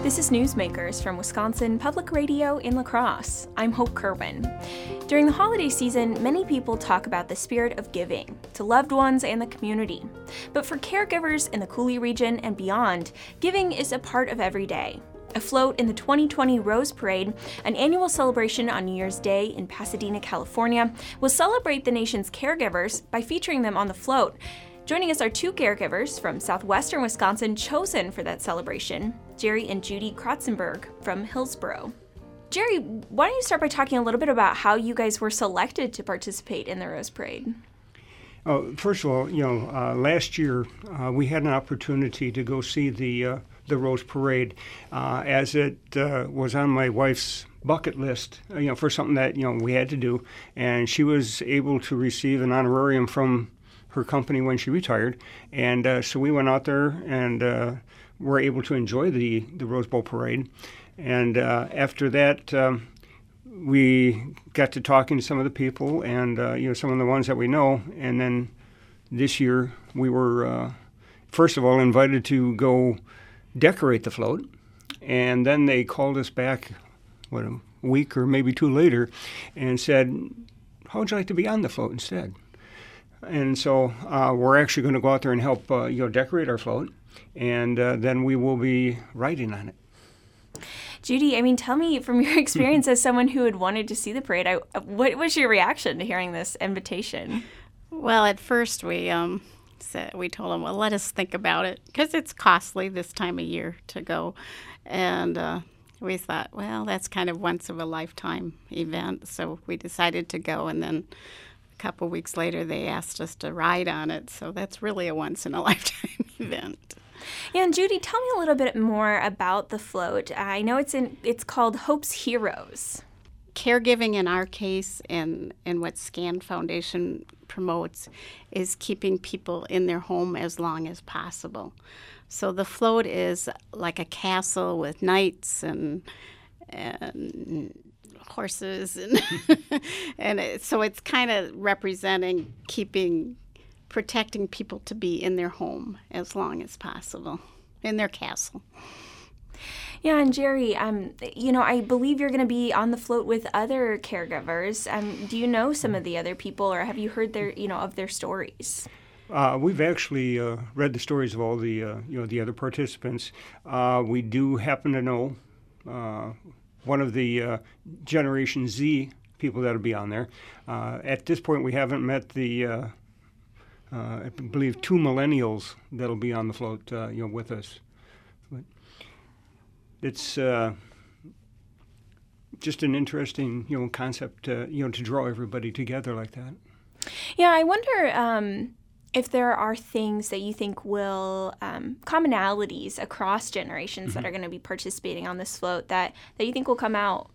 This is Newsmakers from Wisconsin Public Radio in La Crosse. I'm Hope Kerwin. During the holiday season, many people talk about the spirit of giving to loved ones and the community. But for caregivers in the Coulee region and beyond, giving is a part of every day. Afloat in the 2020 Rose Parade, an annual celebration on New Year's Day in Pasadena, California, will celebrate the nation's caregivers by featuring them on the float. Joining us are two caregivers from southwestern Wisconsin chosen for that celebration, Jerry and Judy Kratzenberg from Hillsboro. Jerry, why don't you start by talking a little bit about how you guys were selected to participate in the Rose Parade? Oh, first of all, last year we had an opportunity to go see the Rose Parade, as it was on my wife's bucket list, for something that we had to do, and she was able to receive an honorarium from her company when she retired, and so we went out there and were able to enjoy the Rose Bowl Parade, and after that we got to talking to some of the people and some of the ones that we know, and then this year we were first of all invited to go decorate the float, and then they called us back a week or maybe two later and said, how would you like to be on the float instead? And so we're actually going to go out there and help decorate our float, and then we will be riding on it. Judy, tell me from your experience as someone who had wanted to see the parade, what was your reaction to hearing this invitation? Well, at first we told them, well, let us think about it, because it's costly this time of year to go. And we thought, well, that's kind of once of a lifetime event. So we decided to go, and then a couple weeks later they asked us to ride on it. So that's really a once in a lifetime event. Yeah, and Judy, tell me a little bit more about the float. I know it's called Hope's Heroes. Caregiving in our case, and what SCAN Foundation promotes, is keeping people in their home as long as possible. So the float is like a castle with knights and horses, and so it's kind of representing protecting people to be in their home as long as possible, in their castle. Yeah, and Jerry, I believe you're going to be on the float with other caregivers. Do you know some of the other people, or have you heard of their stories? We've actually read the stories of all the other participants. We do happen to know one of the Generation Z people that'll be on there. At this point, we haven't met the I believe 2 millennials that'll be on the float, with us. But it's just an interesting, concept, to draw everybody together like that. Yeah, I wonder if there are things that you think will commonalities across generations that are going to be participating on this float that you think will come out.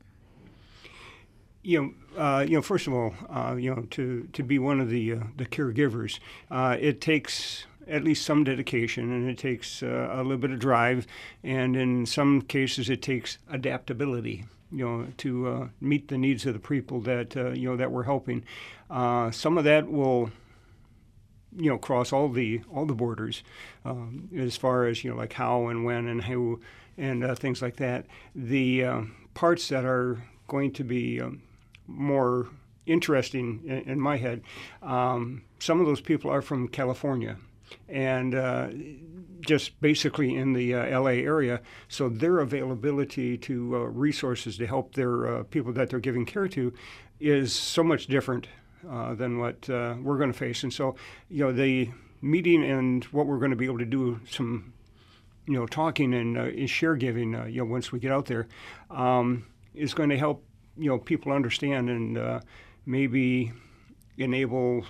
First of all, to be one of the caregivers, it takes at least some dedication, and it takes a little bit of drive, and in some cases it takes adaptability, to meet the needs of the people that that we're helping. Some of that will cross all the borders, as far as like how and when and who and things like that. The parts that are going to be more interesting in my head, some of those people are from California, and just basically in the LA area, so their availability to resources to help their people that they're giving care to is so much different than what we're going to face. And so the meeting and what we're going to be able to do some talking and share giving once we get out there is going to help people understand and maybe enable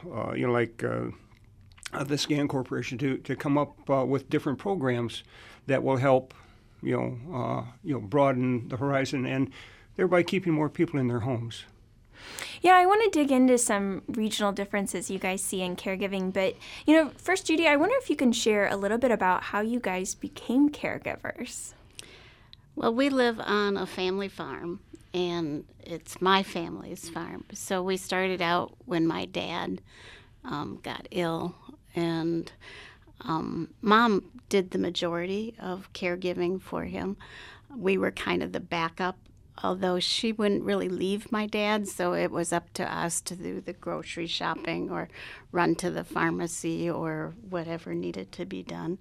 the SCAN Corporation to come up with different programs that will help broaden the horizon and thereby keeping more people in their homes. Yeah, I want to dig into some regional differences you guys see in caregiving, but first, Judy, I wonder if you can share a little bit about how you guys became caregivers. Well, we live on a family farm, and it's my family's farm. So we started out when my dad got ill, and Mom did the majority of caregiving for him. We were kind of the backup, although she wouldn't really leave my dad, so it was up to us to do the grocery shopping or run to the pharmacy or whatever needed to be done.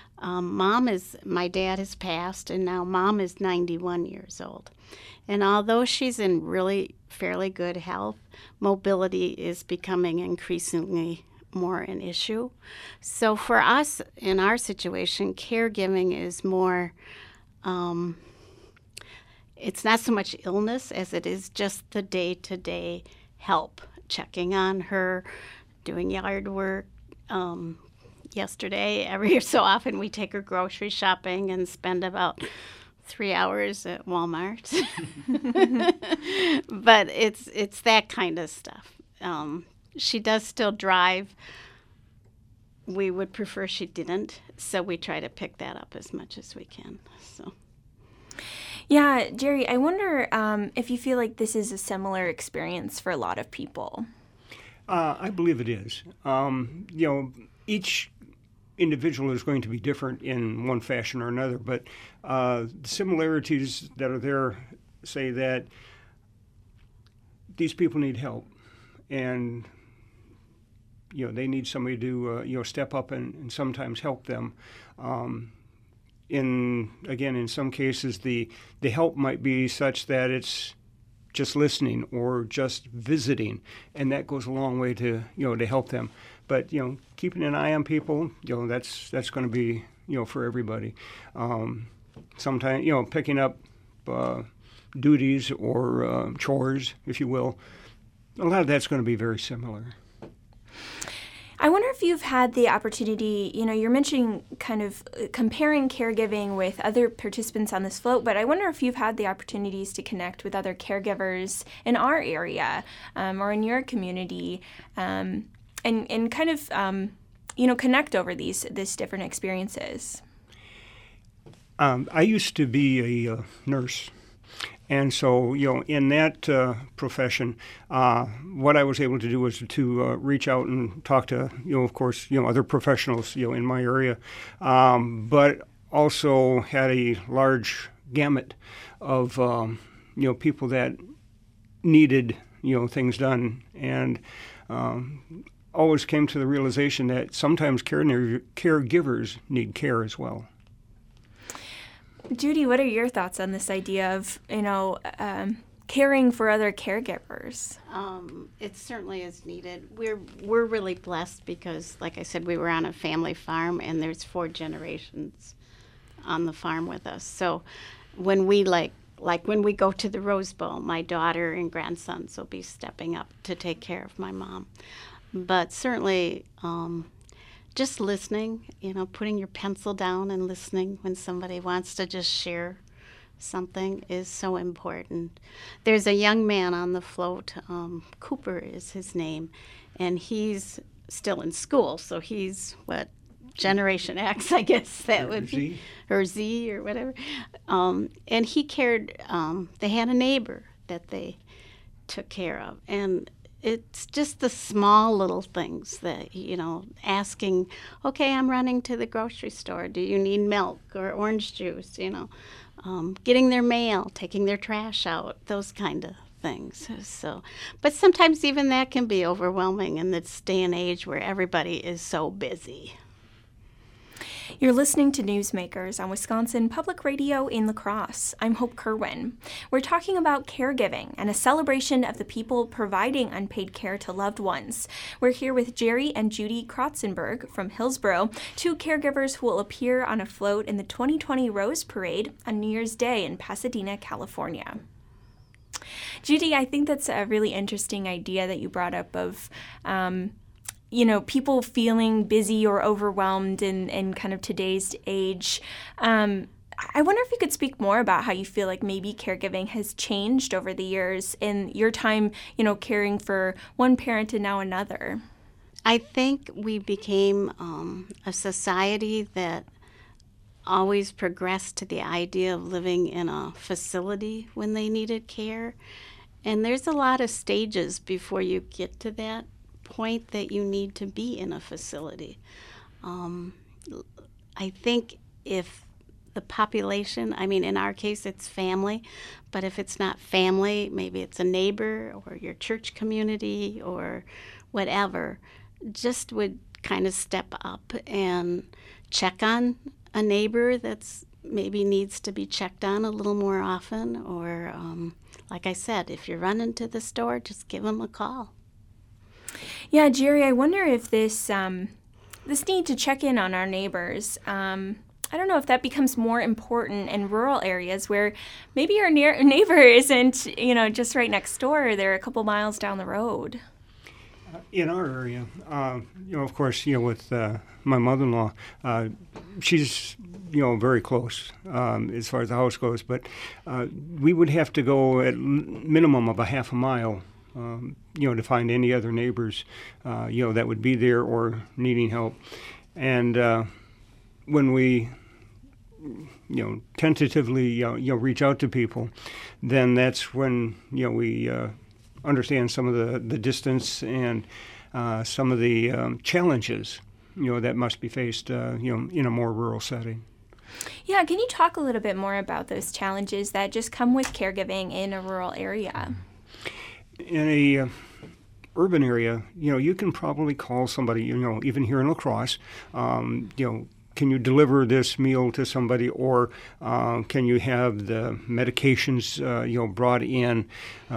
My dad has passed, and now Mom is 91 years old. And although she's in really fairly good health, mobility is becoming increasingly more an issue. So for us, in our situation, caregiving is more, it's not so much illness as it is just the day-to-day help, checking on her, doing yard work. Yesterday, every so often, we take her grocery shopping and spend about 3 hours at Walmart. But it's that kind of stuff. She does still drive. We would prefer she didn't, so we try to pick that up as much as we can. So. Yeah, Jerry, I wonder if you feel like this is a similar experience for a lot of people. I believe it is. Each individual is going to be different in one fashion or another, but the similarities that are there say that these people need help, and they need somebody to step up and sometimes help them. In some cases, the help might be such that it's just listening or just visiting, and that goes a long way to help them. But keeping an eye on people, that's going to be for everybody. Sometimes picking up duties or chores, if you will. A lot of that's going to be very similar. I wonder if you've had the opportunity, you're mentioning kind of comparing caregiving with other participants on this float, but I wonder if you've had the opportunities to connect with other caregivers in our area or in your community and kind of, connect over these different experiences. I used to be a nurse. And so, in that profession, what I was able to do was to reach out and talk to, of course, other professionals, in my area, but also had a large gamut of, people that needed, things done, and always came to the realization that sometimes caregivers need care as well. Judy, what are your thoughts on this idea of, caring for other caregivers? It certainly is needed. We're really blessed because, like I said, we were on a family farm, and there's 4 generations on the farm with us. So when we when we go to the Rose Bowl, my daughter and grandsons will be stepping up to take care of my mom. But certainly, just listening, putting your pencil down and listening when somebody wants to just share something is so important. There's a young man on the float, Cooper is his name, and he's still in school, so he's, Generation X, I guess that would be, or Z or whatever. And he cared, they had a neighbor that they took care of, and it's just the small little things that, asking, okay, I'm running to the grocery store. Do you need milk or orange juice? Getting their mail, taking their trash out, those kind of things. So, but sometimes even that can be overwhelming in this day and age where everybody is so busy. You're listening to Newsmakers on Wisconsin Public Radio in La Crosse. I'm Hope Kerwin. We're talking about caregiving and a celebration of the people providing unpaid care to loved ones. We're here with Jerry and Judy Krotzenberg from Hillsboro, 2 caregivers who will appear on a float in the 2020 Rose Parade on New Year's Day in Pasadena, California. Judy, I think that's a really interesting idea that you brought up of people feeling busy or overwhelmed in kind of today's age. I wonder if you could speak more about how you feel like maybe caregiving has changed over the years in your time, caring for one parent and now another. I think we became a society that always progressed to the idea of living in a facility when they needed care. And there's a lot of stages before you get to that point that you need to be in a facility. I think if the population, I mean, in our case, it's family, but if it's not family, maybe it's a neighbor or your church community or whatever, just would kind of step up and check on a neighbor that's maybe needs to be checked on a little more often. Or, like I said, if you're running to the store, just give them a call. Yeah, Jerry, I wonder if this need to check in on our neighbors, I don't know if that becomes more important in rural areas where maybe your neighbor isn't, just right next door. They're a couple miles down the road. In our area, of course, with my mother-in-law, she's, very close as far as the house goes, but we would have to go at minimum of a half a mile, to find any other neighbors, that would be there or needing help. And when we, tentatively, reach out to people, then that's when, we understand some of the distance and some of the challenges, that must be faced, in a more rural setting. Yeah, can you talk a little bit more about those challenges that just come with caregiving in a rural area? In a urban area, you can probably call somebody, even here in La Crosse, can you deliver this meal to somebody, or can you have the medications, brought in?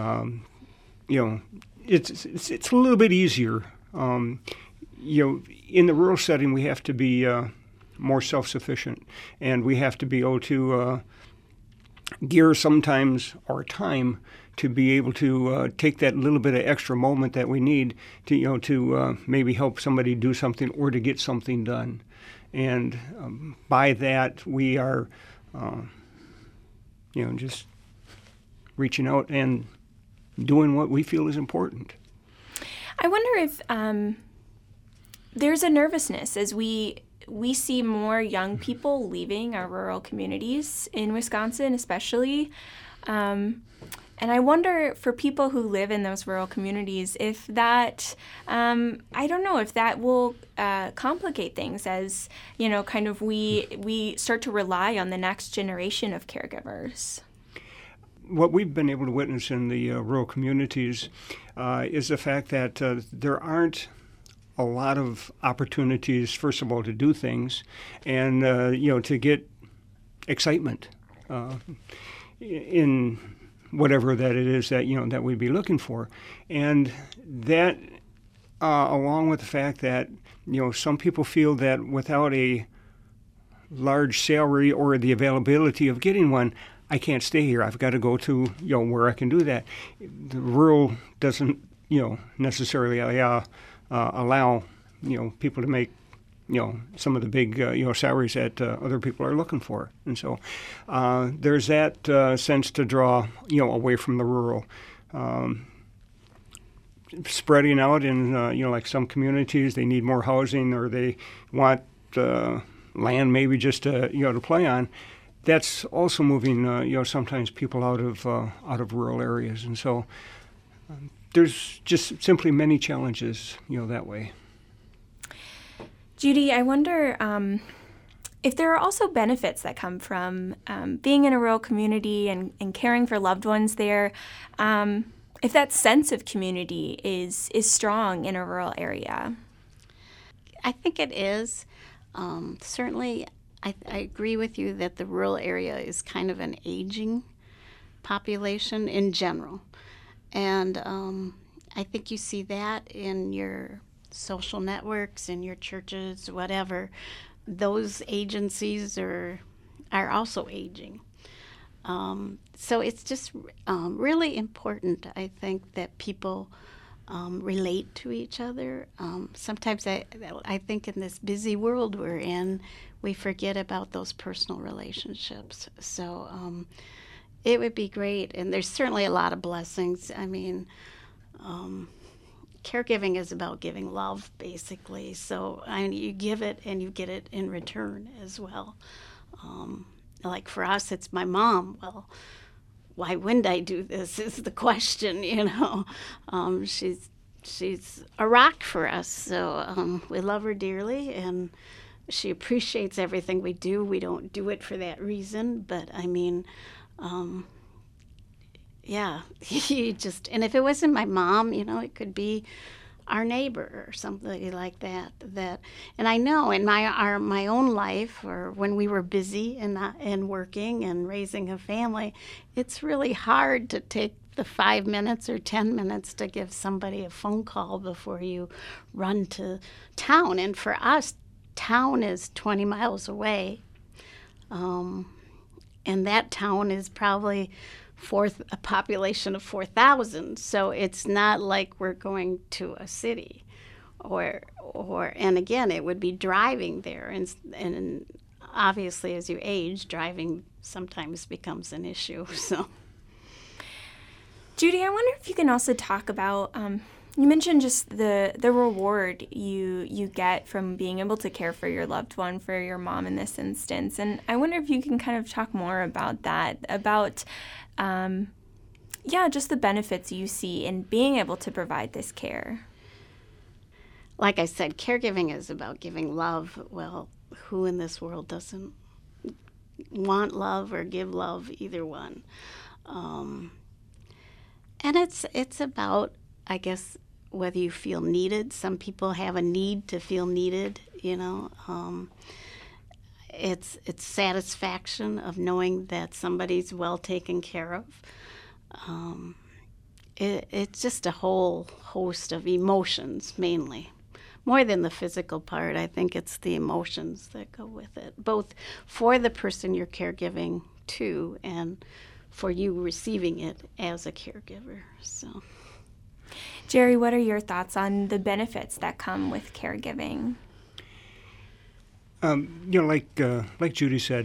It's a little bit easier. In the rural setting, we have to be more self-sufficient, and we have to be able to gear sometimes our time to be able to take that little bit of extra moment that we need to maybe help somebody do something or to get something done. And by that, we are, just reaching out and doing what we feel is important. I wonder if there's a nervousness as we see more young people leaving our rural communities in Wisconsin, especially. And I wonder for people who live in those rural communities if that, I don't know, if that will complicate things as, kind of we start to rely on the next generation of caregivers. What we've been able to witness in the rural communities is the fact that there aren't a lot of opportunities, first of all, to do things and, to get excitement in whatever that it is that, that we'd be looking for. And that, along with the fact that, some people feel that without a large salary or the availability of getting one, I can't stay here. I've got to go to, where I can do that. The rural doesn't, necessarily allow, people to make, some of the big, salaries that other people are looking for. And so there's that sense to draw, away from the rural. Spreading out in, like some communities, they need more housing or they want land maybe just to, to play on. That's also moving, sometimes people out of rural areas. And so there's just simply many challenges, that way. Judy, I wonder if there are also benefits that come from being in a rural community and caring for loved ones there, if that sense of community is strong in a rural area. I think it is. Certainly, I agree with you that the rural area is kind of an aging population in general. And I think you see that in your social networks, in your churches, whatever. Those agencies are also aging. So it's just really important, I think, that people relate to each other. Sometimes I think in this busy world we're in, we forget about those personal relationships. So it would be great, and there's certainly a lot of blessings. I mean, caregiving is about giving love, basically. So you give it and you get it in return as well. Like for us, it's my mom. Well, why wouldn't I do this is the question, She's a rock for us. So we love her dearly, and she appreciates everything we do. We don't do it for that reason, but I mean, yeah, you just, and if it wasn't my mom, it could be our neighbor or something like that. And I know in my own life, or when we were busy and working and raising a family, it's really hard to take the 5 minutes or 10 minutes to give somebody a phone call before you run to town. And for us, town is 20 miles away, and that town is probably a population of 4,000, so it's not like we're going to a city, and again, it would be driving there, and obviously as you age, driving sometimes becomes an issue. So, Judy, I wonder if you can also talk about. You mentioned just the reward you get from being able to care for your loved one, for your mom in this instance, and I wonder if you can kind of talk more about that, about just the benefits you see in being able to provide this care. Like I said, caregiving is about giving love. Well, who in this world doesn't want love or give love? Either one. And it's about, I guess, whether you feel needed. Some people have a need to feel needed, It's satisfaction of knowing that somebody's well taken care of. It's just a whole host of emotions, mainly. More than the physical part, I think it's the emotions that go with it, both for the person you're caregiving to and for you receiving it as a caregiver. So, Jerry, what are your thoughts on the benefits that come with caregiving? Like Judy said,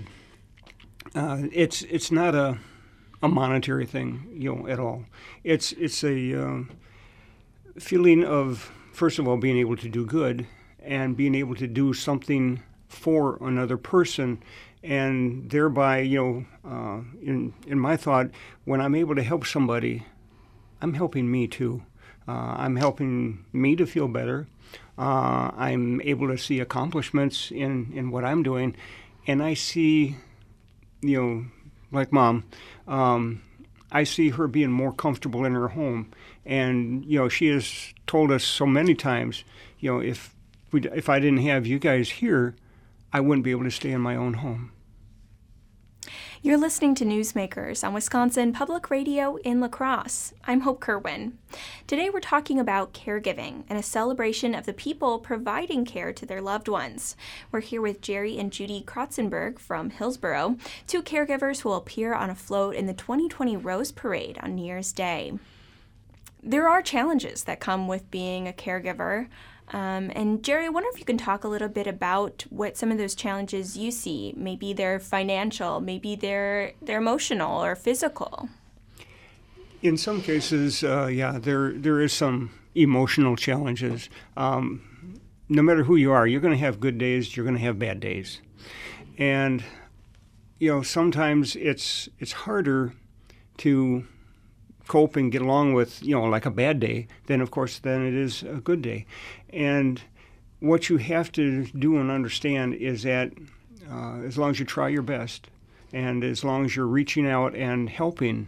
it's not a monetary thing, at all. It's a feeling of, first of all, being able to do good and being able to do something for another person, and thereby, in my thought, when I'm able to help somebody, I'm helping me too. I'm helping me to feel better. I'm able to see accomplishments in what I'm doing, and I see, like Mom, I see her being more comfortable in her home, and she has told us so many times, if I didn't have you guys here, I wouldn't be able to stay in my own home. You're listening to Newsmakers on Wisconsin Public Radio in La Crosse. I'm Hope Kerwin. Today we're talking about caregiving and a celebration of the people providing care to their loved ones. We're here with Jerry and Judy Krotzenberg from Hillsboro, two caregivers who will appear on a float in the 2020 Rose Parade on New Year's Day. There are challenges that come with being a caregiver. And Jerry, I wonder if you can talk a little bit about what some of those challenges you see. Maybe they're financial, maybe they're emotional or physical. In some cases, there is some emotional challenges. No matter who you are, you're going to have good days, you're going to have bad days. And, sometimes it's harder to cope and get along with, like a bad day, than it is a good day. And what you have to do and understand is that as long as you try your best, and as long as you're reaching out and helping,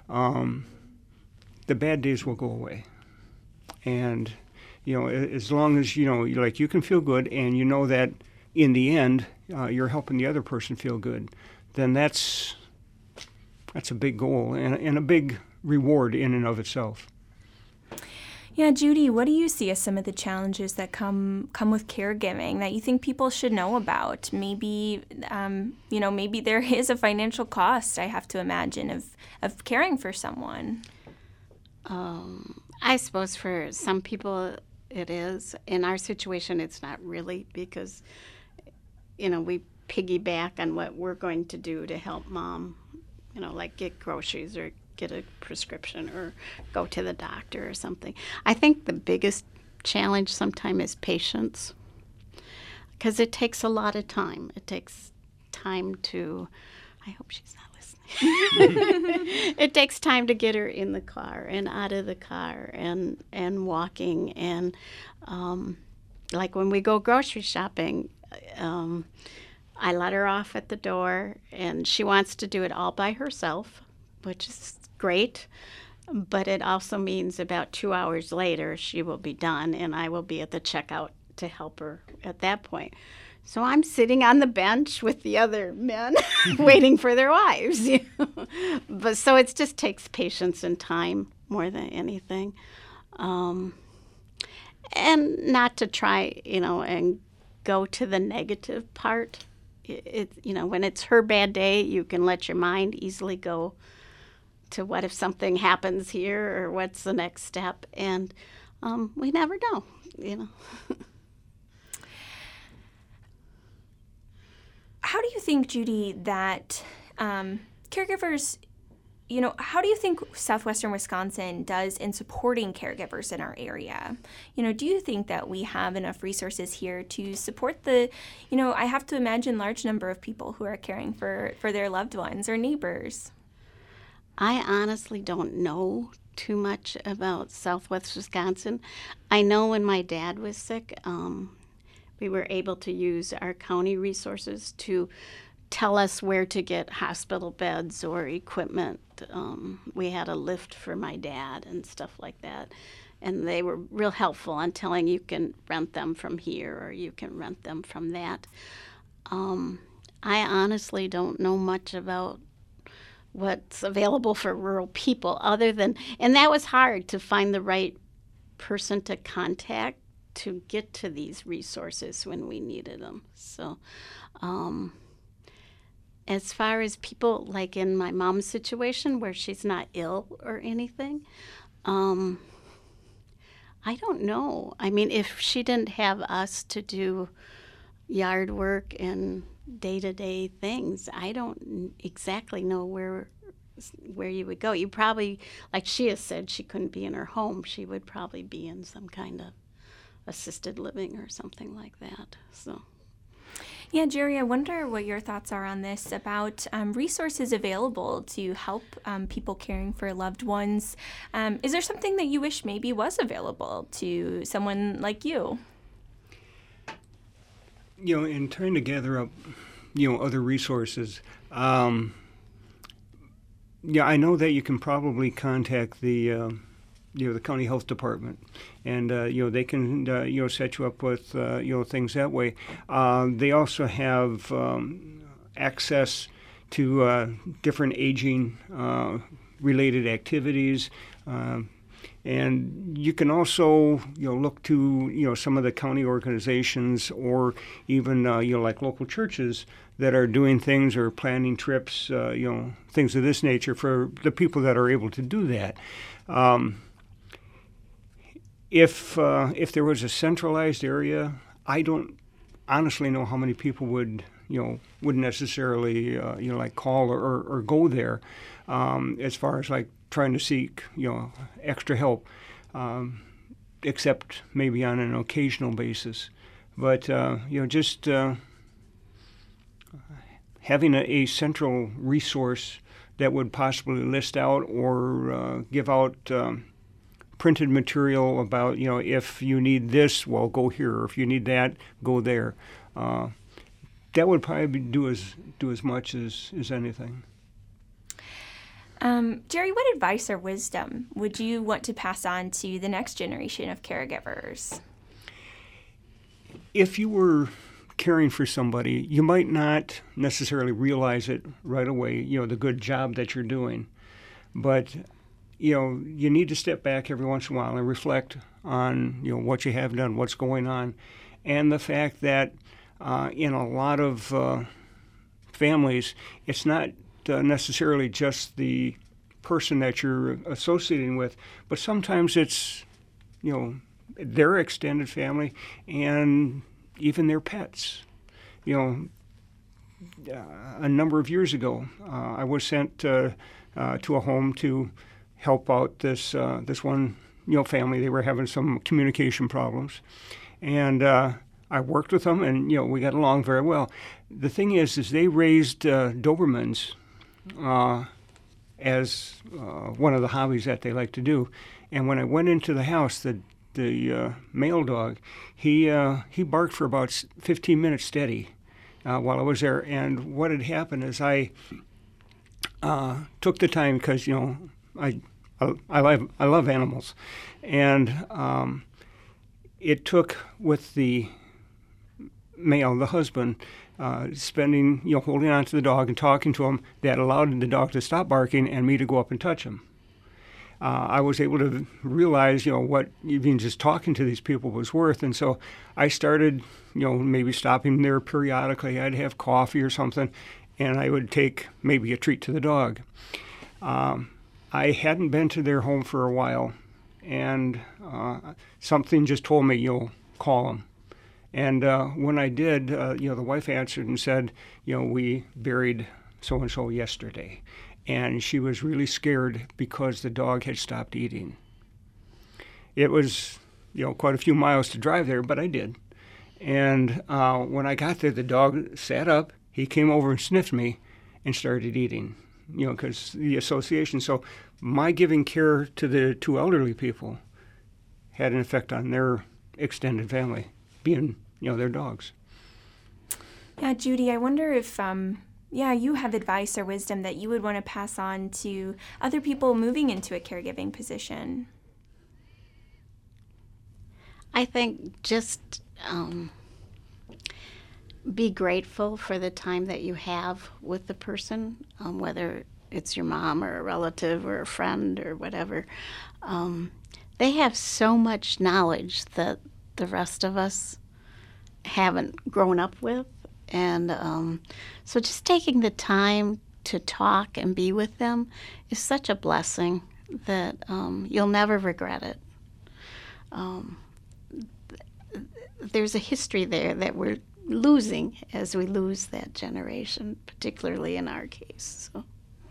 the bad days will go away. And, as long as, you can feel good and you know that in the end, you're helping the other person feel good, then that's a big goal and a big reward in and of itself. Yeah, Judy, what do you see as some of the challenges that come with caregiving that you think people should know about? Maybe, maybe there is a financial cost, I have to imagine, of caring for someone. I suppose for some people it is. In our situation, it's not really, because, we piggyback on what we're going to do to help Mom, like get groceries or get a prescription or go to the doctor or something. I think the biggest challenge sometimes is patience, because it takes a lot of time. It takes time to, I hope she's not listening. It takes time to get her in the car and out of the car and walking. And like when we go grocery shopping, I let her off at the door, and she wants to do it all by herself, which is great. But it also means about 2 hours later, she will be done, and I will be at the checkout to help her at that point. So I'm sitting on the bench with the other men waiting for their wives. But so it just takes patience and time more than anything. And not to try, and go to the negative part. When it's her bad day, you can let your mind easily go to what if something happens here or what's the next step. And we never know. How do you think, Judy, that caregivers, how do you think Southwestern Wisconsin does in supporting caregivers in our area? Do you think that we have enough resources here to support the, I have to imagine, large number of people who are caring for their loved ones or neighbors? I honestly don't know too much about Southwest Wisconsin. I know when my dad was sick, we were able to use our county resources to tell us where to get hospital beds or equipment. We had a lift for my dad and stuff like that. And they were real helpful on telling you can rent them from here or you can rent them from that. I honestly don't know much about what's available for rural people other than, and that was hard to find the right person to contact to get to these resources when we needed them. So as far as people like in my mom's situation where she's not ill or anything, I don't know. I mean, if she didn't have us to do yard work and day-to-day things, I don't exactly know where you would go. You probably, like she has said, she couldn't be in her home. She would probably be in some kind of assisted living or something like that. So, yeah, Jerry, I wonder what your thoughts are on this about resources available to help people caring for loved ones. Is there something that you wish maybe was available to someone like you? In trying to gather up, other resources, I know that you can probably contact the county health department, and they can set you up with things that way. They also have access to different aging related activities, and you can also look to some of the county organizations or even like local churches that are doing things or planning trips, things of this nature for the people that are able to do that. If there was a centralized area, I don't honestly know how many people wouldn't necessarily like call or go there, as far as like trying to seek extra help, except maybe on an occasional basis. But just having a central resource that would possibly list out or give out printed material about, if you need this, well, go here, or if you need that, go there. That would probably do as much as anything. Jerry, what advice or wisdom would you want to pass on to the next generation of caregivers? If you were caring for somebody, you might not necessarily realize it right away, the good job that you're doing. But you need to step back every once in a while and reflect on, what you have done, what's going on, and the fact that in a lot of families, it's not necessarily just the person that you're associating with, but sometimes it's, their extended family and even their pets. A number of years ago, I was sent to a home to help out this one family. They were having some communication problems, and I worked with them, and we got along very well. The thing is they raised Dobermans as one of the hobbies that they like to do. And when I went into the house, the the male dog, he barked for about 15 minutes steady while I was there. And what had happened is I took the time because I love animals, and it took with the male, the husband, spending, holding on to the dog and talking to him, that allowed the dog to stop barking and me to go up and touch him. I was able to realize, what even just talking to these people was worth. And so I started, maybe stopping there periodically. I'd have coffee or something, and I would take maybe a treat to the dog. I hadn't been to their home for a while, and something just told me, call them. And when I did, the wife answered and said, we buried so-and-so yesterday. And she was really scared because the dog had stopped eating. It was, quite a few miles to drive there, but I did. And when I got there, the dog sat up, he came over and sniffed me and started eating, because the association. So my giving care to the two elderly people had an effect on their extended family, being, their dogs. Yeah, Judy, I wonder if, you have advice or wisdom that you would want to pass on to other people moving into a caregiving position. I think just be grateful for the time that you have with the person, whether it's your mom or a relative or a friend or whatever. They have so much knowledge that the rest of us haven't grown up with. And so just taking the time to talk and be with them is such a blessing that you'll never regret it. There's a history there that we're losing as we lose that generation, particularly in our case. So.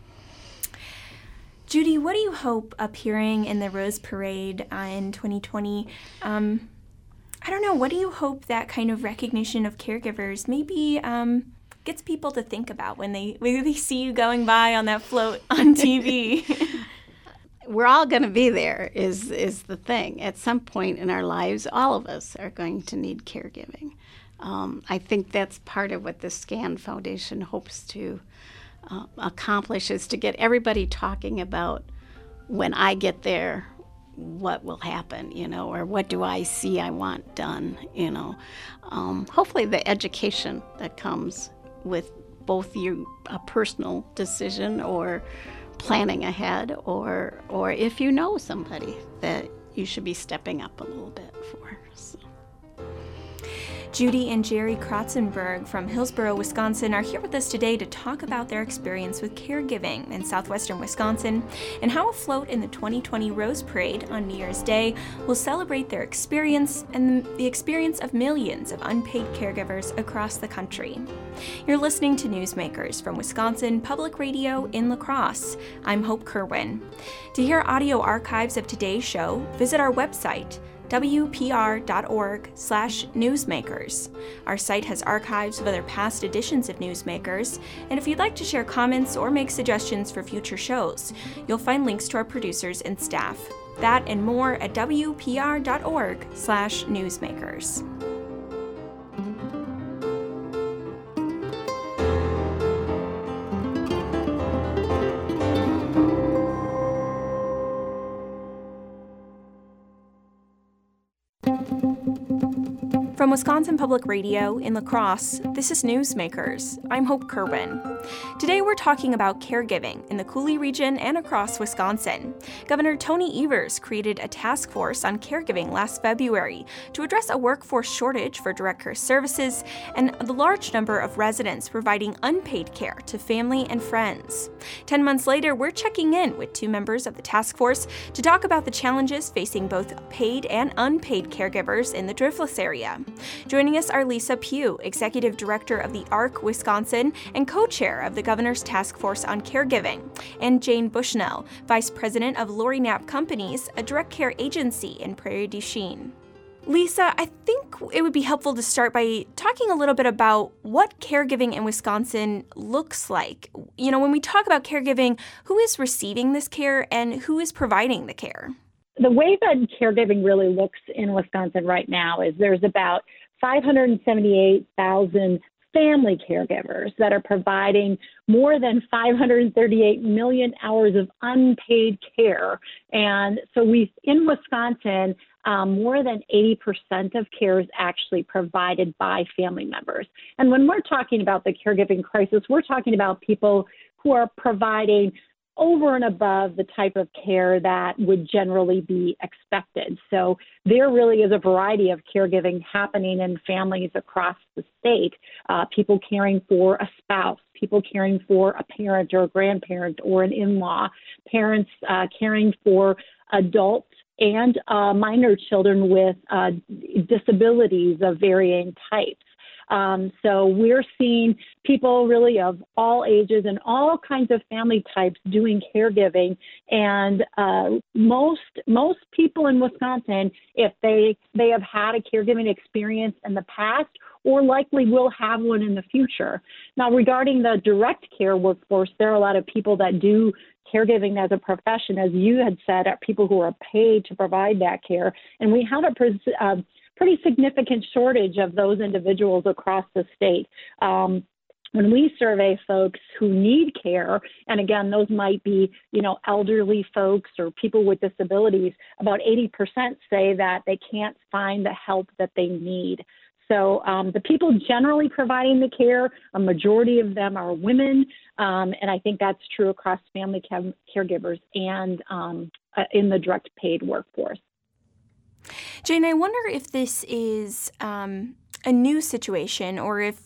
Judy, what do you hope appearing in the Rose Parade in 2020? I don't know, what do you hope that kind of recognition of caregivers maybe gets people to think about when they see you going by on that float on TV? We're all going to be there is the thing. At some point in our lives, all of us are going to need caregiving. I think that's part of what the SCAN Foundation hopes to accomplish, is to get everybody talking about, when I get there, what will happen, or what do I see I want done, Hopefully the education that comes with both a personal decision or planning ahead, or if you know somebody that you should be stepping up a little bit for. So. Judy and Jerry Kratzenberg from Hillsboro, Wisconsin are here with us today to talk about their experience with caregiving in southwestern Wisconsin and how a float in the 2020 Rose Parade on New Year's Day will celebrate their experience and the experience of millions of unpaid caregivers across the country. You're listening to Newsmakers from Wisconsin Public Radio in La Crosse. I'm Hope Kerwin. To hear audio archives of today's show, visit our website, wpr.org/newsmakers. Our site has archives of other past editions of Newsmakers, and if you'd like to share comments or make suggestions for future shows, you'll find links to our producers and staff. That and more at wpr.org/newsmakers. From Wisconsin Public Radio in La Crosse, this is Newsmakers. I'm Hope Kerwin. Today we're talking about caregiving in the Coulee region and across Wisconsin. Governor Tony Evers created a task force on caregiving last February to address a workforce shortage for direct care services and the large number of residents providing unpaid care to family and friends. 10 months later, we're checking in with two members of the task force to talk about the challenges facing both paid and unpaid caregivers in the Driftless area. Joining us are Lisa Pugh, Executive Director of the ARC Wisconsin and co-chair of the Governor's Task Force on Caregiving, and Jane Bushnell, Vice President of Lori Knapp Companies, a direct care agency in Prairie du Chien. Lisa, I think it would be helpful to start by talking a little bit about what caregiving in Wisconsin looks like. When we talk about caregiving, who is receiving this care and who is providing the care? the way that caregiving really looks in Wisconsin right now is there's about 578,000 family caregivers that are providing more than 538 million hours of unpaid care. And so in Wisconsin, more than 80% of care is actually provided by family members. And when we're talking about the caregiving crisis, we're talking about people who are providing over and above the type of care that would generally be expected. So there really is a variety of caregiving happening in families across the state. People caring for a spouse, people caring for a parent or a grandparent or an in-law, parents caring for adults and minor children with disabilities of varying types. So we're seeing people really of all ages and all kinds of family types doing caregiving. And most people in Wisconsin, if they have had a caregiving experience in the past or likely will have one in the future. Now, regarding the direct care workforce, there are a lot of people that do caregiving as a profession, as you had said, are people who are paid to provide that care. And we have a pretty significant shortage of those individuals across the state. When we survey folks who need care, and again, those might be, elderly folks or people with disabilities, about 80% say that they can't find the help that they need. So the people generally providing the care, a majority of them are women, and I think that's true across family caregivers and in the direct paid workforce. Jane, I wonder if this is a new situation or if,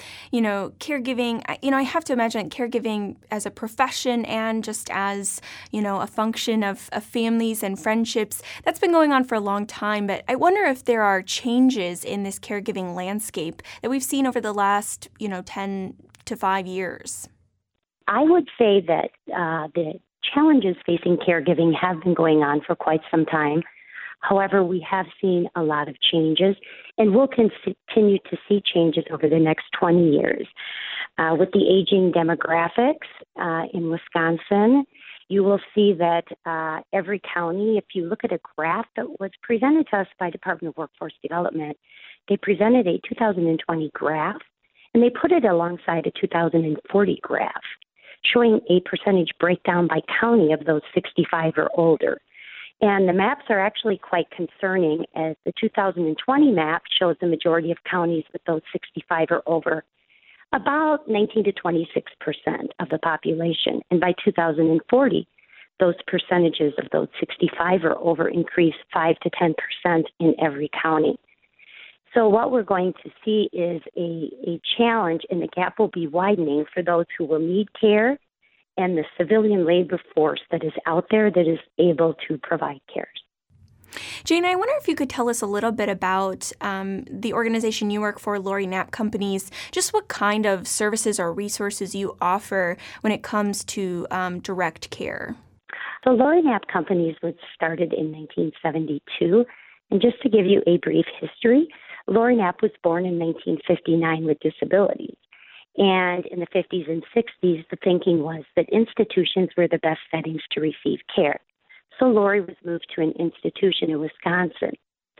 caregiving, I have to imagine caregiving as a profession and just as, a function of families and friendships, that's been going on for a long time. But I wonder if there are changes in this caregiving landscape that we've seen over the last, 10 to 5 years. I would say that the challenges facing caregiving have been going on for quite some time. However, we have seen a lot of changes, and we'll continue to see changes over the next 20 years. With the aging demographics in Wisconsin, you will see that every county, if you look at a graph that was presented to us by Department of Workforce Development, they presented a 2020 graph, and they put it alongside a 2040 graph, showing a percentage breakdown by county of those 65 or older. And the maps are actually quite concerning, as the 2020 map shows the majority of counties with those 65 or over, about 19 to 26% of the population. And by 2040, those percentages of those 65 or over increase 5 to 10% in every county. So what we're going to see is a challenge, and the gap will be widening for those who will need care and the civilian labor force that is out there that is able to provide care. Jane, I wonder if you could tell us a little bit about the organization you work for, Lori Knapp Companies, just what kind of services or resources you offer when it comes to direct care. So Lori Knapp Companies was started in 1972. And just to give you a brief history, Lori Knapp was born in 1959 with disabilities. And in the 50s and 60s, the thinking was that institutions were the best settings to receive care. So Lori was moved to an institution in Wisconsin.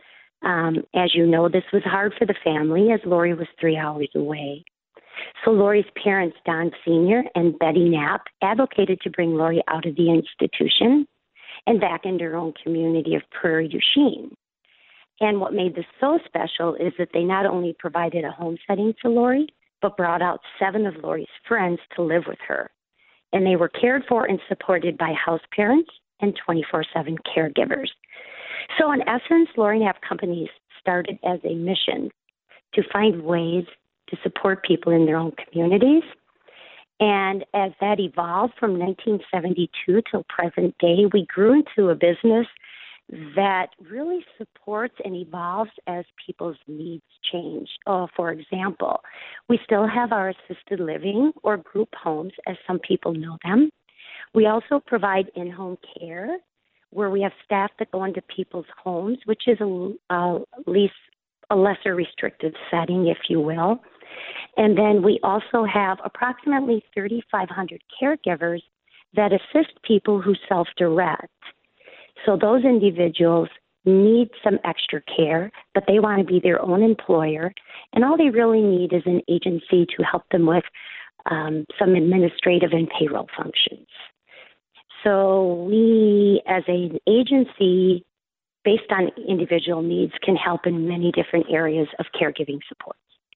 As you know, this was hard for the family, as Lori was 3 hours away. So Lori's parents, Don Sr. and Betty Knapp, advocated to bring Lori out of the institution and back into her own community of Prairie du Chien. And what made this so special is that they not only provided a home setting to Lori, but brought out 7 of Lori's friends to live with her. And they were cared for and supported by house parents and 24/7 caregivers. So in essence, Lori Knapp Companies started as a mission to find ways to support people in their own communities. And as that evolved from 1972 till present day, we grew into a business that really supports and evolves as people's needs change. For example, we still have our assisted living or group homes, as some people know them. We also provide in-home care, where we have staff that go into people's homes, which is a lesser restrictive setting, if you will. And then we also have approximately 3,500 caregivers that assist people who self-direct. So those individuals need some extra care, but they want to be their own employer. And all they really need is an agency to help them with some administrative and payroll functions. So we, as an agency, based on individual needs, can help in many different areas of caregiving support.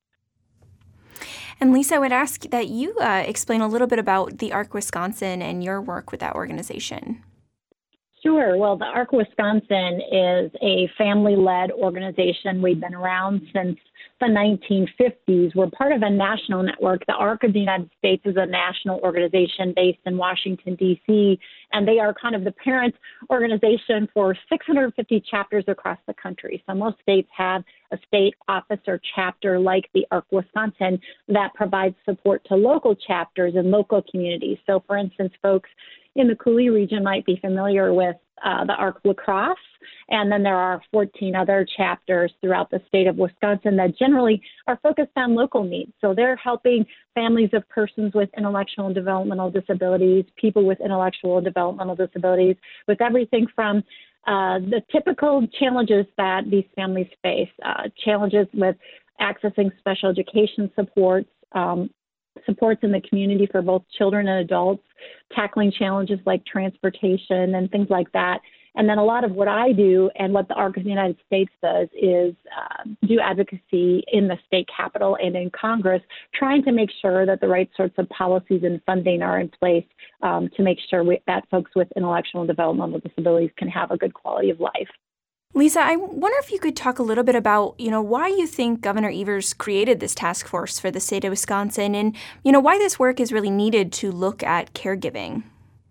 And Lisa, I would ask that you explain a little bit about the ARC Wisconsin and your work with that organization. Sure. Well, the ARC Wisconsin is a family-led organization. We've been around since the 1950s. We're part of a national network. The ARC of the United States is a national organization based in Washington, D.C., and they are kind of the parent organization for 650 chapters across the country. So most states have a state office or chapter like the ARC Wisconsin that provides support to local chapters and local communities. So, for instance, folks in the Coulee region might be familiar with the ARC La Crosse, and then there are 14 other chapters throughout the state of Wisconsin that generally are focused on local needs. So they're helping families of persons with intellectual and developmental disabilities, people with intellectual and developmental disabilities, with everything from the typical challenges that these families face, challenges with accessing special education supports, supports in the community for both children and adults, tackling challenges like transportation and things like that. And then a lot of what I do and what the ARC of the United States does is do advocacy in the state capitol and in Congress, trying to make sure that the right sorts of policies and funding are in place to make sure that folks with intellectual and developmental disabilities can have a good quality of life. Lisa, I wonder if you could talk a little bit about, why you think Governor Evers created this task force for the state of Wisconsin and, why this work is really needed to look at caregiving.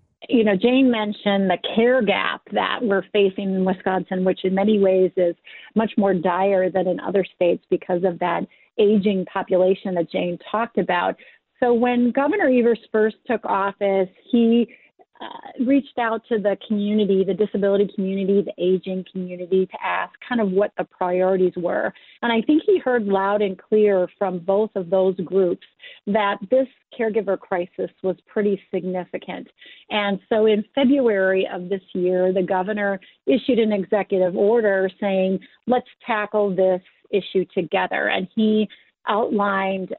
Jane mentioned the care gap that we're facing in Wisconsin, which in many ways is much more dire than in other states because of that aging population that Jane talked about. So when Governor Evers first took office, he reached out to the community, the disability community, the aging community, to ask kind of what the priorities were. And I think he heard loud and clear from both of those groups that this caregiver crisis was pretty significant. And so in February of this year, the governor issued an executive order saying, let's tackle this issue together. And he outlined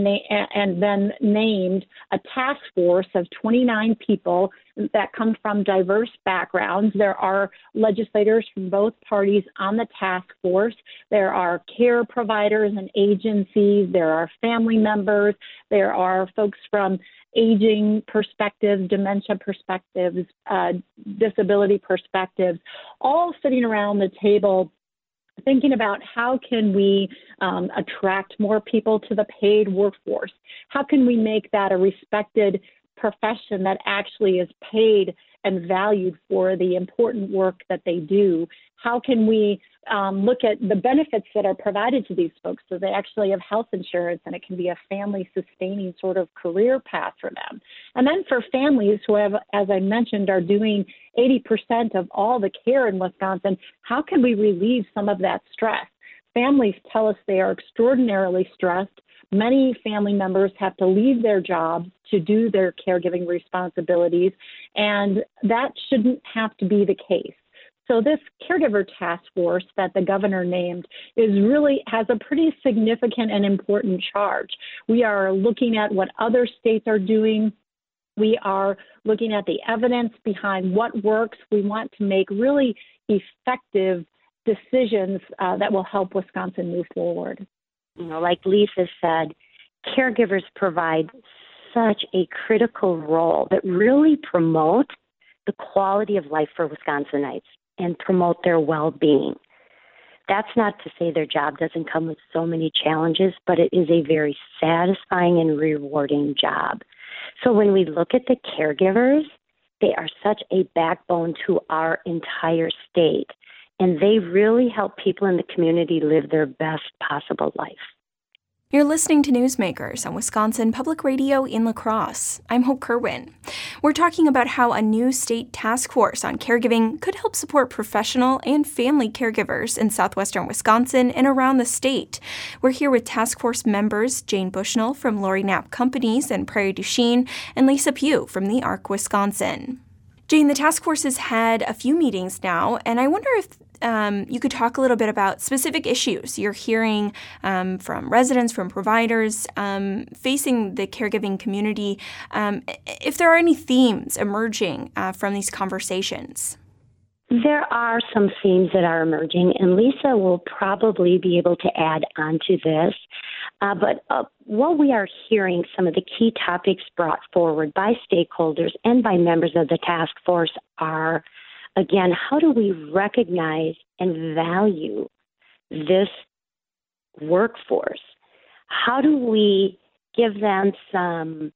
and then named a task force of 29 people that come from diverse backgrounds. There are legislators from both parties on the task force. There are care providers and agencies. There are family members. There are folks from aging perspectives, dementia perspectives, disability perspectives, all sitting around the table thinking about how can we attract more people to the paid workforce? How can we make that a respected profession that actually is paid and valued for the important work that they do? How can we look at the benefits that are provided to these folks so they actually have health insurance and it can be a family-sustaining sort of career path for them? And then for families who have, as I mentioned, are doing 80% of all the care in Wisconsin, how can we relieve some of that stress? Families tell us they are extraordinarily stressed. Many family members have to leave their jobs to do their caregiving responsibilities, and that shouldn't have to be the case. So this caregiver task force that the governor named has a pretty significant and important charge. We are looking at what other states are doing. We are looking at the evidence behind what works. We want to make really effective decisions that will help Wisconsin move forward. Like Lisa said, caregivers provide such a critical role that really promote the quality of life for Wisconsinites and promote their well-being. That's not to say their job doesn't come with so many challenges, but it is a very satisfying and rewarding job. So when we look at the caregivers, they are such a backbone to our entire state, and they really help people in the community live their best possible life. You're listening to Newsmakers on Wisconsin Public Radio in La Crosse. I'm Hope Kerwin. We're talking about how a new state task force on caregiving could help support professional and family caregivers in southwestern Wisconsin and around the state. We're here with task force members Jane Bushnell from Lori Knapp Companies and Prairie du Chien and Lisa Pugh from the ARC Wisconsin. Jane, the task force has had a few meetings now, and I wonder if you could talk a little bit about specific issues you're hearing from residents, from providers facing the caregiving community, if there are any themes emerging from these conversations. There are some themes that are emerging, and Lisa will probably be able to add on to this. But what we are hearing, some of the key topics brought forward by stakeholders and by members of the task force are, again, how do we recognize and value this workforce? How do we give them some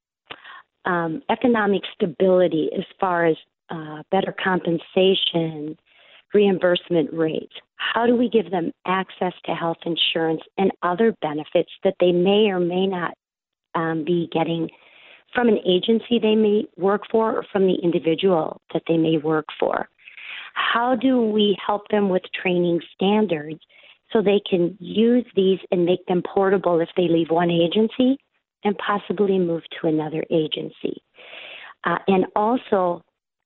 economic stability as far as better compensation, reimbursement rates? How do we give them access to health insurance and other benefits that they may or may not be getting from an agency they may work for or from the individual that they may work for? How do we help them with training standards so they can use these and make them portable if they leave one agency and possibly move to another agency? And also,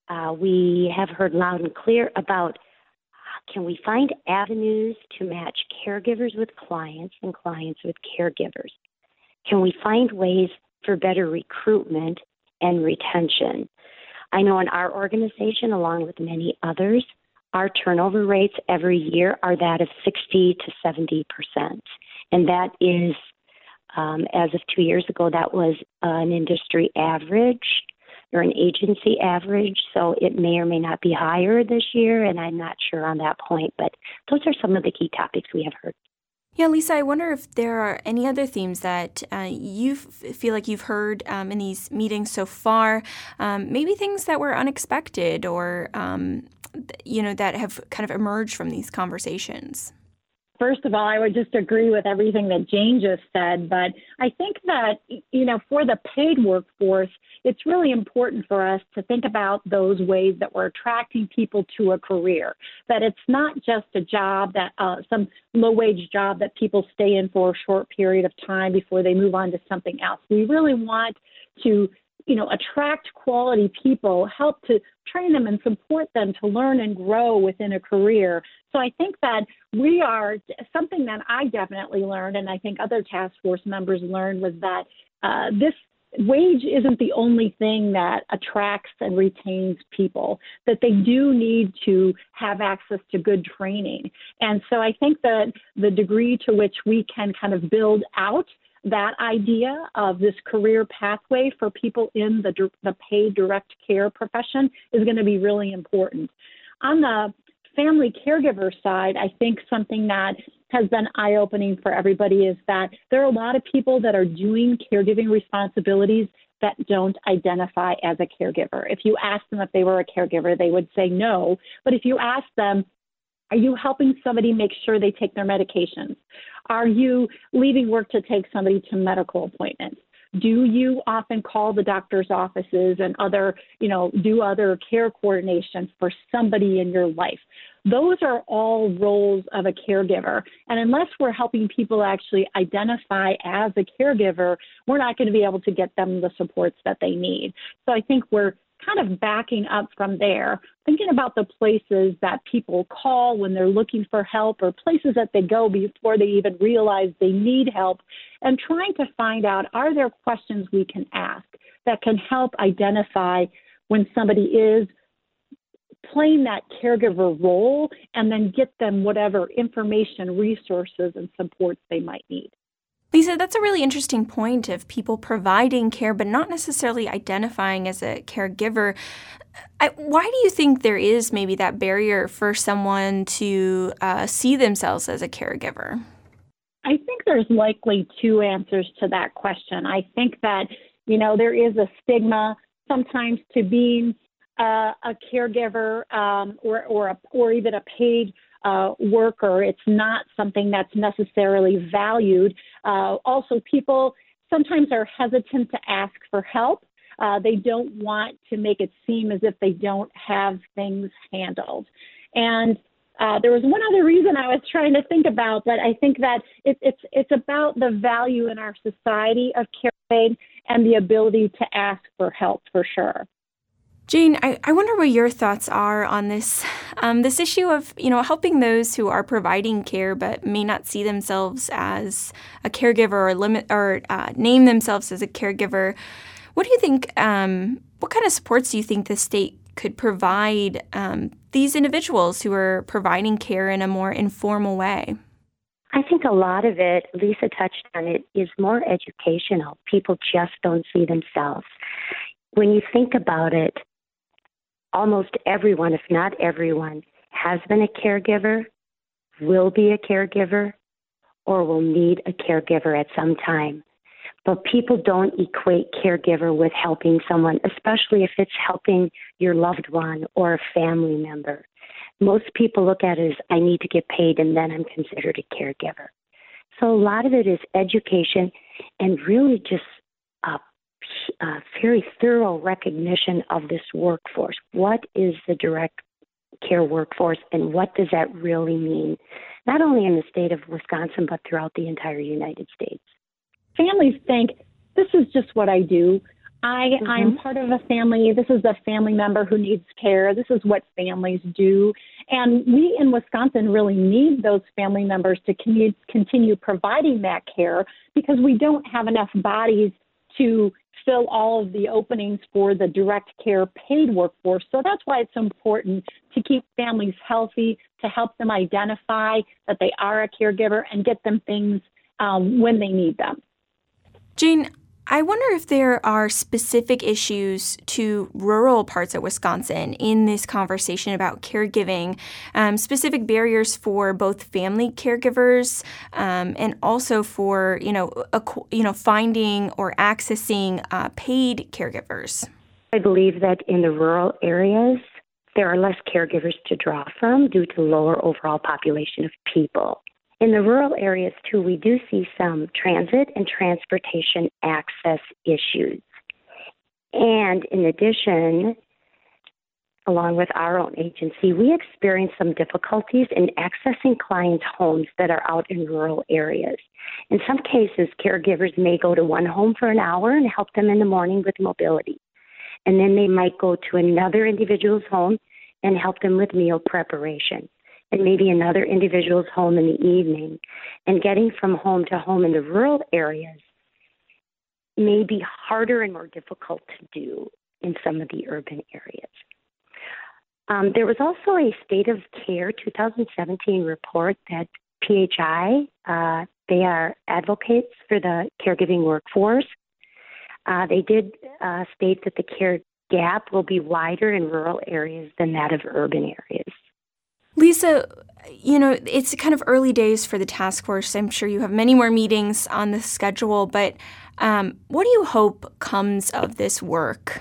we have heard loud and clear about, can we find avenues to match caregivers with clients and clients with caregivers? Can we find ways for better recruitment and retention? I know in our organization, along with many others, our turnover rates every year are that of 60 to 70%. And that is, as of 2 years ago, that was an industry average or an agency average, so it may or may not be higher this year, and I'm not sure on that point, but those are some of the key topics we have heard. Yeah, Lisa, I wonder if there are any other themes that you feel like you've heard in these meetings so far, maybe things that were unexpected or, that have kind of emerged from these conversations. First of all, I would just agree with everything that Jane just said, but I think that, for the paid workforce, it's really important for us to think about those ways that we're attracting people to a career, that it's not just a job that some low-wage job that people stay in for a short period of time before they move on to something else. We really want to attract quality people, help to train them and support them to learn and grow within a career. So I think that we are, something that I definitely learned, and I think other task force members learned, was that this wage isn't the only thing that attracts and retains people, that they do need to have access to good training. And so I think that the degree to which we can kind of build out that idea of this career pathway for people in the paid direct care profession is going to be really important. On the family caregiver side, I think something that has been eye-opening for everybody is that there are a lot of people that are doing caregiving responsibilities that don't identify as a caregiver. If you ask them if they were a caregiver, they would say no. But if you ask them, are you helping somebody make sure they take their medications? Are you leaving work to take somebody to medical appointments? Do you often call the doctor's offices and do other care coordination for somebody in your life? Those are all roles of a caregiver. And unless we're helping people actually identify as a caregiver, we're not going to be able to get them the supports that they need. So I think we're kind of backing up from there, thinking about the places that people call when they're looking for help or places that they go before they even realize they need help, and trying to find out, are there questions we can ask that can help identify when somebody is playing that caregiver role, and then get them whatever information, resources, and supports they might need. Lisa, that's a really interesting point of people providing care but not necessarily identifying as a caregiver. Why do you think there is maybe that barrier for someone to see themselves as a caregiver? I think there's likely two answers to that question. I think that, there is a stigma sometimes to being a caregiver or even a paid worker. It's not something that's necessarily valued. Also, people sometimes are hesitant to ask for help. They don't want to make it seem as if they don't have things handled. And there was one other reason I was trying to think about, but I think that it's about the value in our society of care aid and the ability to ask for help, for sure. Jane, I wonder what your thoughts are on this this issue of, helping those who are providing care but may not see themselves as a caregiver or name themselves as a caregiver. What do you think, what kind of supports do you think the state could provide these individuals who are providing care in a more informal way? I think a lot of it, Lisa touched on it, is more educational. People just don't see themselves. When you think about it, almost everyone, if not everyone, has been a caregiver, will be a caregiver, or will need a caregiver at some time. But people don't equate caregiver with helping someone, especially if it's helping your loved one or a family member. Most people look at it as, I need to get paid and then I'm considered a caregiver. So a lot of it is education and really just a very thorough recognition of this workforce. What is the direct care workforce and what does that really mean, not only in the state of Wisconsin, but throughout the entire United States? Families think, this is just what I do. I'm part of a family. This is a family member who needs care. This is what families do. And we in Wisconsin really need those family members to continue providing that care because we don't have enough bodies to fill all of the openings for the direct care paid workforce. So that's why it's important to keep families healthy, to help them identify that they are a caregiver and get them things when they need them. Jane, I wonder if there are specific issues to rural parts of Wisconsin in this conversation about caregiving, specific barriers for both family caregivers and also for, finding or accessing paid caregivers. I believe that in the rural areas, there are less caregivers to draw from due to lower overall population of people. In the rural areas, too, we do see some transit and transportation access issues. And in addition, along with our own agency, we experience some difficulties in accessing clients' homes that are out in rural areas. In some cases, caregivers may go to one home for an hour and help them in the morning with mobility. And then they might go to another individual's home and help them with meal preparation. And maybe another individual's home in the evening. And getting from home to home in the rural areas may be harder and more difficult to do in some of the urban areas. There was also a State of Care 2017 report that PHI, they are advocates for the caregiving workforce. They did state that the care gap will be wider in rural areas than that of urban areas. Lisa, it's kind of early days for the task force. I'm sure you have many more meetings on the schedule, but what do you hope comes of this work?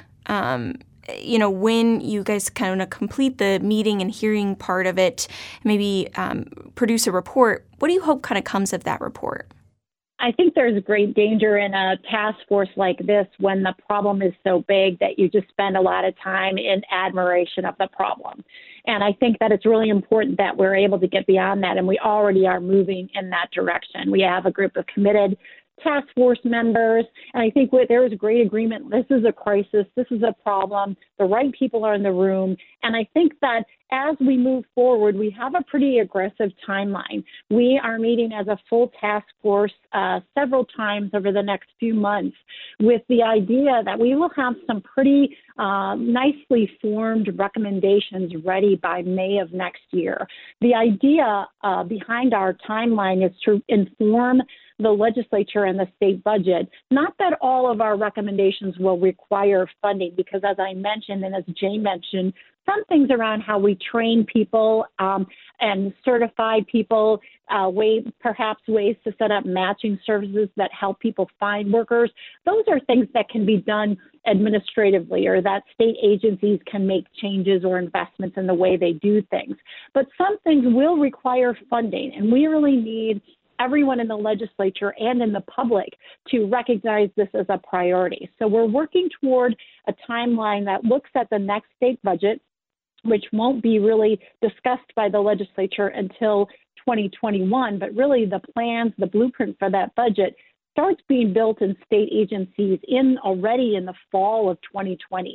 When you guys kind of complete the meeting and hearing part of it, maybe produce a report, what do you hope kind of comes of that report? I think there's great danger in a task force like this when the problem is so big that you just spend a lot of time in admiration of the problem. And I think that it's really important that we're able to get beyond that, and we already are moving in that direction. We have a group of committed task force members, and I think there is great agreement. This is a crisis. This is a problem. The right people are in the room. And I think that as we move forward, we have a pretty aggressive timeline. We are meeting as a full task force several times over the next few months with the idea that we will have some pretty nicely formed recommendations ready by May of next year. The idea behind our timeline is to inform the legislature and the state budget. Not that all of our recommendations will require funding, because as I mentioned, and as Jane mentioned, some things around how we train people and certify people, perhaps ways to set up matching services that help people find workers. Those are things that can be done administratively, or that state agencies can make changes or investments in the way they do things. But some things will require funding, and we really need everyone in the legislature and in the public to recognize this as a priority. So we're working toward a timeline that looks at the next state budget, which won't be really discussed by the legislature until 2021, but really the plans, the blueprint for that budget starts being built in state agencies already in the fall of 2020.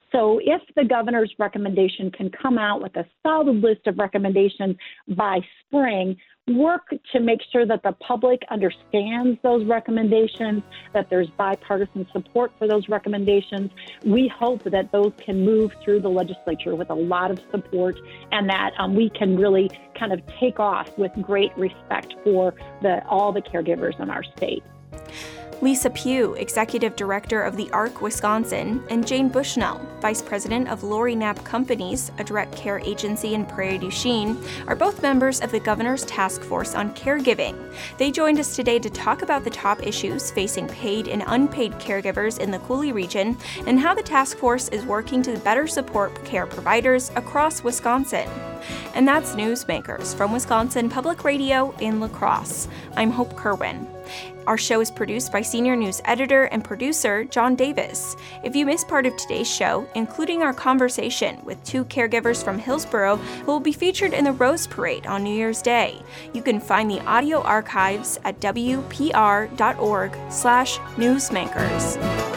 So if the governor's recommendation can come out with a solid list of recommendations by spring, work to make sure that the public understands those recommendations, that there's bipartisan support for those recommendations. We hope that those can move through the legislature with a lot of support, and that we can really kind of take off with great respect for all the caregivers in our state. Lisa Pugh, Executive Director of the ARC Wisconsin, and Jane Bushnell, Vice President of Lori Knapp Companies, a direct care agency in Prairie du Chien, are both members of the Governor's Task Force on Caregiving. They joined us today to talk about the top issues facing paid and unpaid caregivers in the Coulee region and how the task force is working to better support care providers across Wisconsin. And that's Newsmakers from Wisconsin Public Radio in La Crosse. I'm Hope Kerwin. Our show is produced by senior news editor and producer John Davis. If you missed part of today's show, including our conversation with two caregivers from Hillsboro who will be featured in the Rose Parade on New Year's Day, you can find the audio archives at wpr.org/newsmakers.